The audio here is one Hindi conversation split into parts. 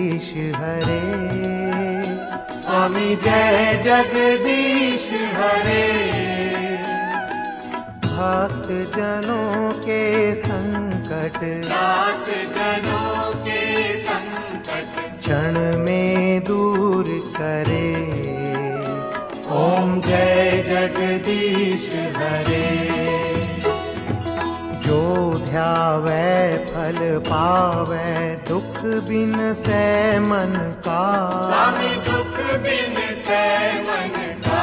जगदीश हरे। स्वामी जय जगदीश हरे। भक्त जनों के संकट, दास जनों के संकट, क्षण में दूर करे। ओम जय जगदीश हरे। जो ध्यावे फल पावे, दुख बिन से मन का। स्वामी दुख बिन से मन का।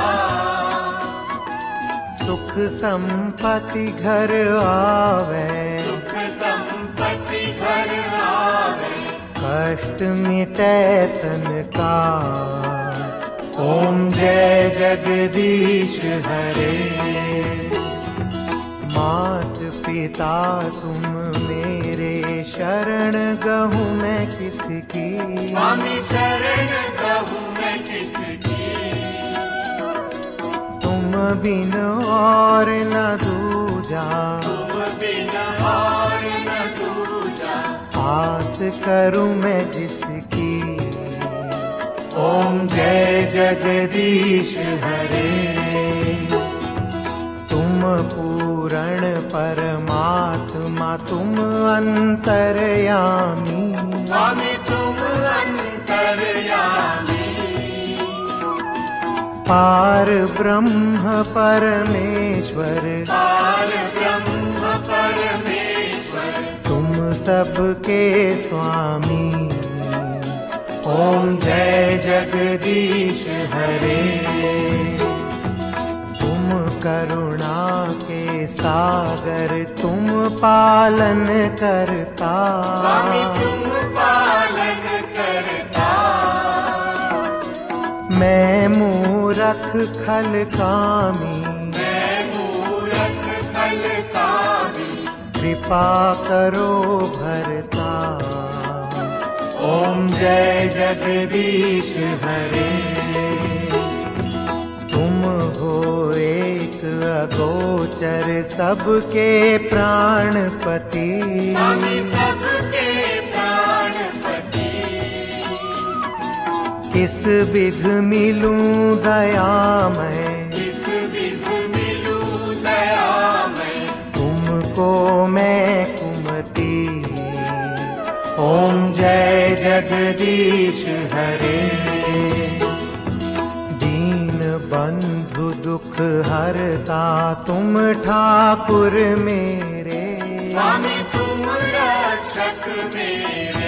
सुख संपत्ति घर आवे, सुख संपत्ति घर आवे। कष्ट मिटे तन का। ओम जय जगदीश हरे। मात पिता तुम मेरे, शरण गहूँ मैं किसकी। स्वामी शरण गहूँ मैं किसकी। तुम बिन और न दूजा, तुम बिन और न दूजा। आस करूँ मैं जिसकी। ओम जय जगदीश हरे। तुम पूर्ण परमात्मा, तुम अंतर्यामी। स्वामी तुम अंतर्यामी। पार ब्रह्म परमेश्वर, पार ब्रह्म परमेश्वर। तुम सबके स्वामी। ओम जय जगदीश हरे। तुम करुणा के सागर, तुम पालन करता। स्वामी तुम पालन करता। मैं मूरख खल कामी, मैं मूरख खल कामी। कृपा करो भरता। ओम जय जगदीश हरे। तुम हो एक अगोचर, सबके प्राणपति। स्वामी सबके प्राणपति। किस विध मिलूं दया मैं, किस विध मिलूं दया मैं। तुमको मैं कुमति। ओम जय जगदीश हरे। दीन बंधु दुख हरता, तुम ठाकुर मेरे। स्वामी तुम रक्षक मेरे।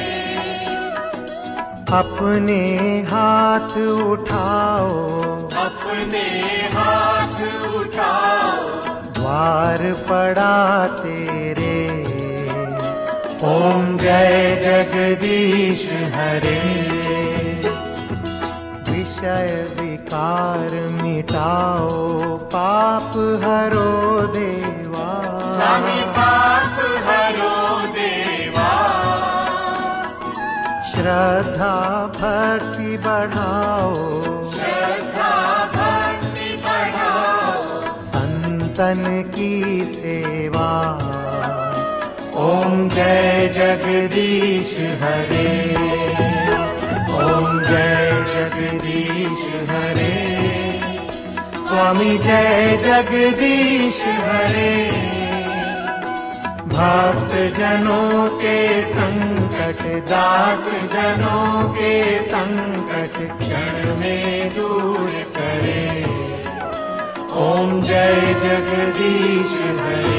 अपने हाथ उठाओ, अपने हाथ उठाओ। द्वार पड़ा तेरे। ओम जय जगदीश हरे। विषय विकार मिटाओ, पाप हरो देवा। स्वामी पाप हरो देवा। श्रद्धा भक्ति बढ़ाओ, श्रद्धा भक्ति बढ़ाओ। संतन की सेवा। ओम जय जगदीश हरे। ओम जय जगदीश हरे। स्वामी जय जगदीश हरे। भक्त जनों के संकट, दास जनों के संकट, क्षण में दूर करे। ओम जय जगदीश हरे।